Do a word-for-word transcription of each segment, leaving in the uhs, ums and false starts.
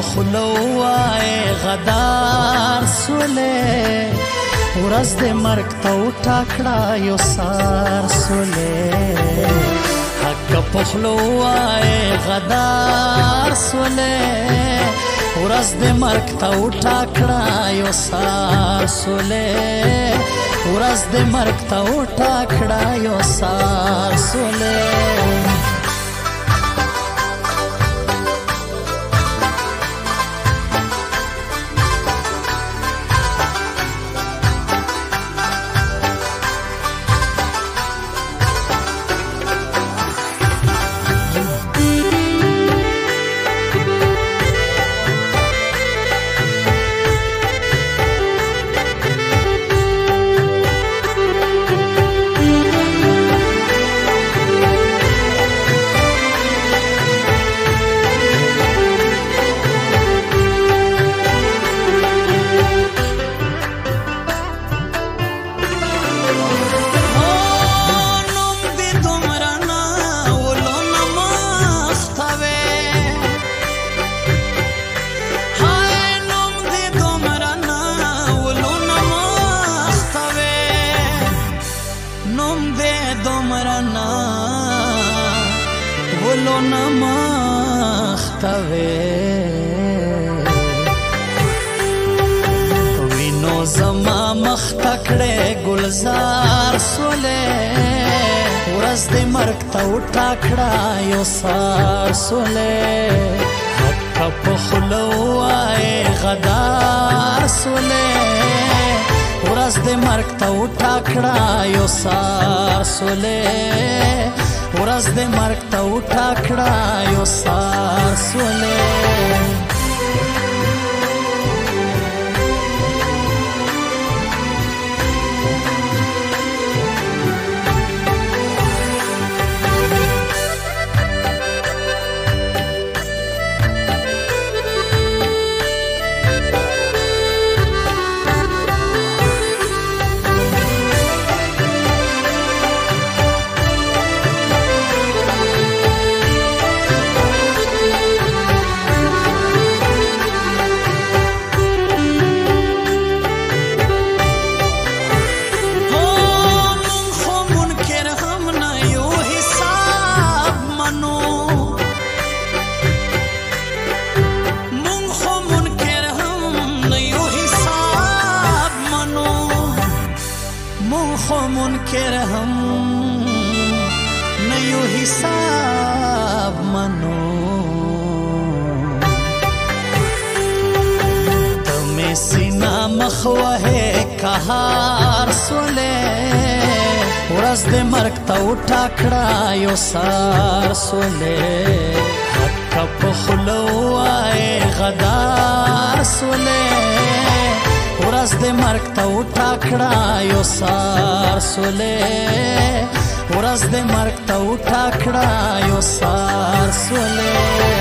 خوله ووایې غدار سولې ورځ دې مرګ ته وټاکړه یو سار سولې حق په خوله ووایې غدار سولې ورځ دې مرګ ته وټاکړه یو سار سولې ورځ دې مرګ ته وټاکړه یو سار سولې ولو نمختوي وینو زما مختکړې ګلزار سولې ورځ دې مرګ ته وټاکړه یو سار سولې حق په خوله ووایې غدار سولې ورځ دې مرګ ته وټاکړه یو سار سولې ورځ دې مرګ ته وټاکړه یو سار سولې منکر هم نه یو حساب منو تمہیں سینا مخوه کهار سولې ورځ دې مرګ ته وټاکړه یو سار سولې حق په خوله ووایې غدار سولې ورځ دې مرګ ته وټاکړه یو سار سولې ورځ دې مرګ ته وټاکړه یو سار سولې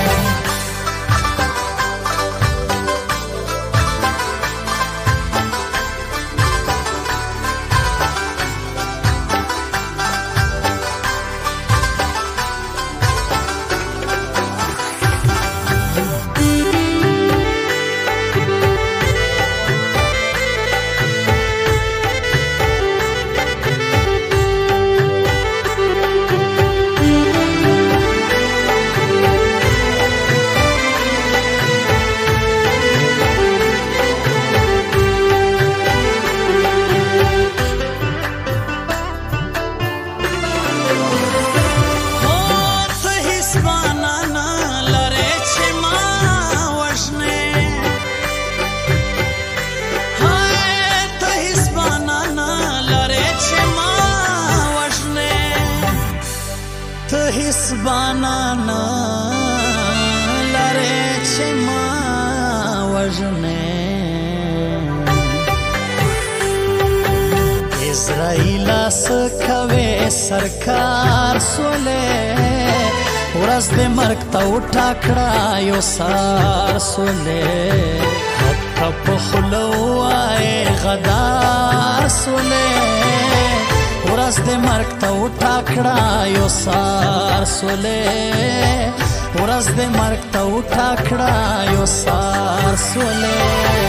هیڅ بانانا لره چې ما وژنې اسرائیل سکوي سرکار سولې ورځ دې مرګ ته وټاکړه یو سار سولې حق په خوله ووایې غدار سولې ورځ دې مرګ ته وټاکړه یو سار سولې ورځ د مرګ ته وټاکړه یو سار سولې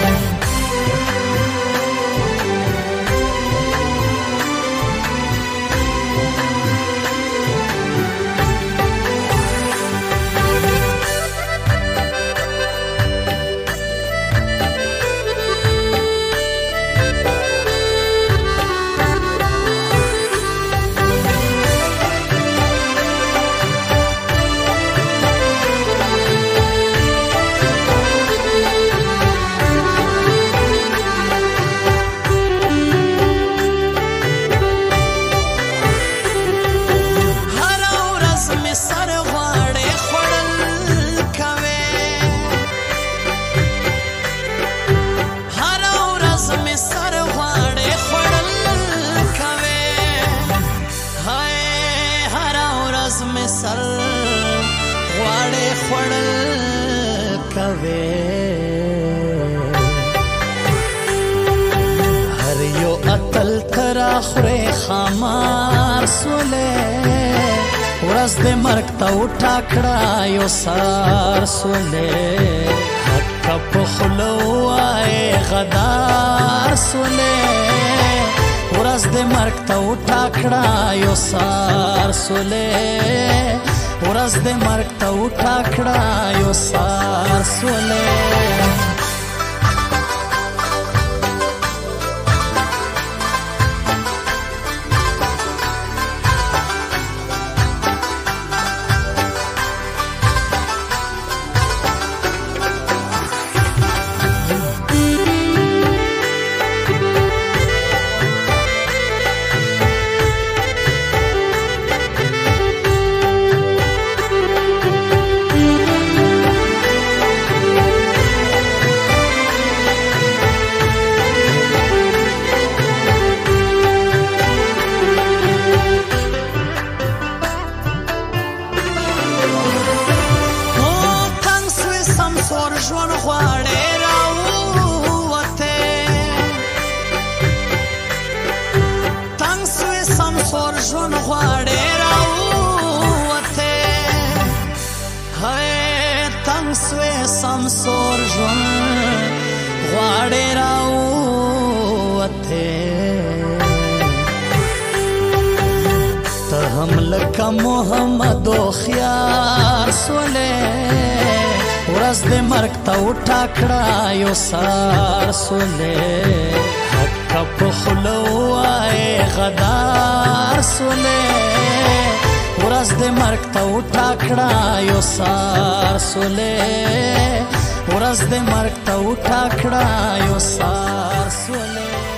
سر غواړې خوړل کوي هر یو اتل ترا خورې خمار سولې ورځ د مرګ ته وټاکړه یو سار سولې حق په خوله وایې غدار سولې ورځ د مرګ ته وټاکړه یو سار سولې ورځ د مرګ ته وټاکړه یو سار سولې ژوند غواړې راووتې تنګ سوې سمسور ژوند غواړې راووتې هی تنګ سوې سمسور ژوند غواړې راووتې ته هم لکه محمد خیار سولې ورځ د مرګ ته وټاکړه یو سار سولې حق په خوله وایې غدار سولې ورځ د مرګ ته وټاکړه یو سار سولې ورځ د مرګ ته وټاکړه یو سار سولې